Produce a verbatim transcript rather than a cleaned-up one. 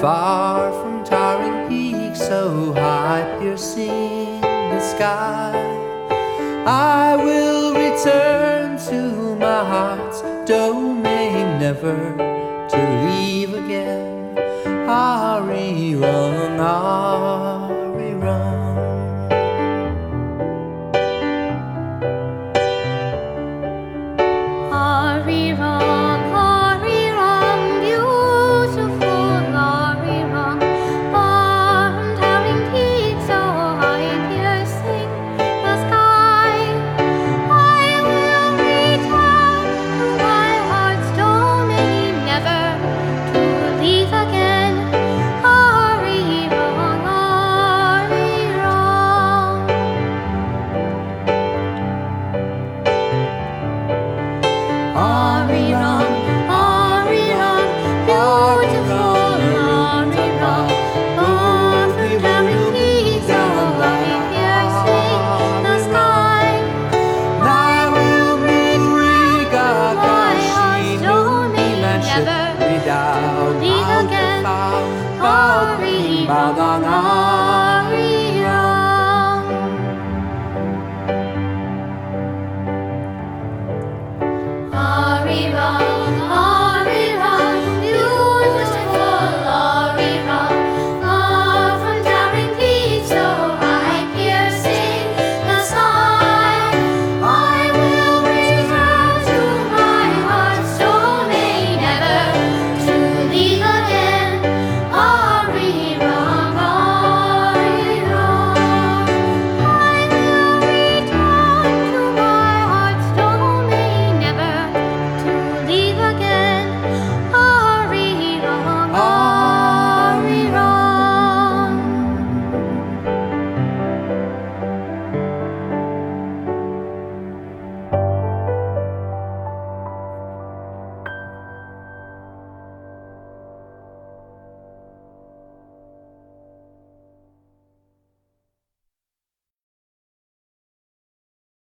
far from towering peaks so high, piercing the sky. I will return to my heart's domain, never to leave again. Arirang, Arirang. Arirang, Arirang, beautiful Arirang, far from towering peaks so high, piercing the sky. I will return to my heart's domain, never to leave again. Arirang, Arirang. Arirang, Arirang, beautiful Arirang, far from towering peaks so high, piercing the sky. I will return to my heart's domain, never to leave again. Arirang.